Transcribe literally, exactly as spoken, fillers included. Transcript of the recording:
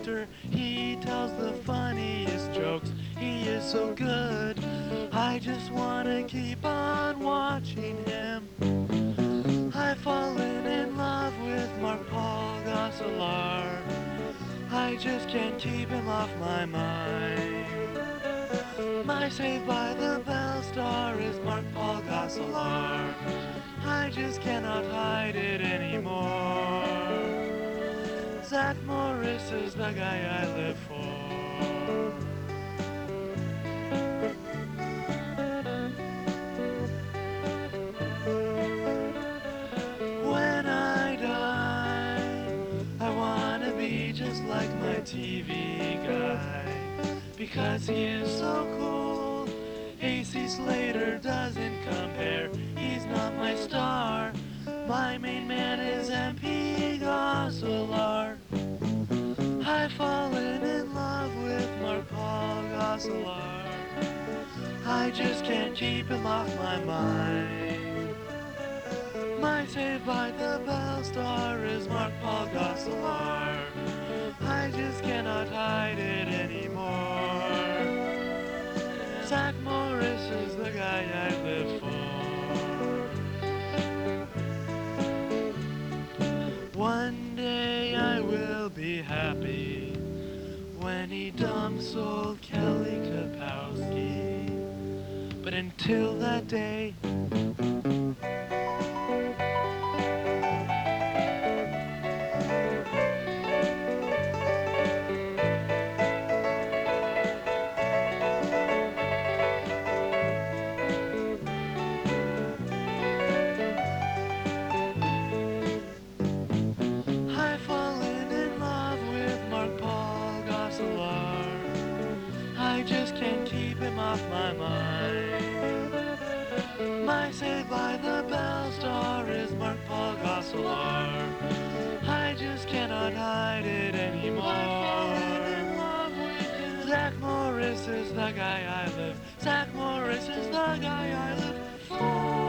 actor. He tells the funniest jokes. He is so good. I just wanna keep on watching him. I've fallen in love with Mark Paul Gosselaar. I just can't keep him off my mind. My Saved by the Bell star is Mark Paul Gosselaar. I just cannot hide it anymore. Zach Morris is the guy I live for. When I die, I wanna be just like my T V guy, because he is so cool. A C Slater doesn't compare. He's not my star. My main man is M P Gosselaar. I've fallen in love with Mark Paul Gosselaar. I just can't keep him off my mind. My Saved by the Bell star is Mark Paul Gosselaar. I just cannot hide it anymore. Zach Morris is the guy I live for. One day I will be happy when he dumps old Kelly Kapowski. But until that day, I've fallen in love with Mark Paul Gosselaar. I just can't keep him off my mind. My Saved by the Bell star is Mark Paul Gosselaar. I just cannot hide it anymore. I've fallen in love with him. Zach Morris is the guy I live. Zach Morris is the guy I live for.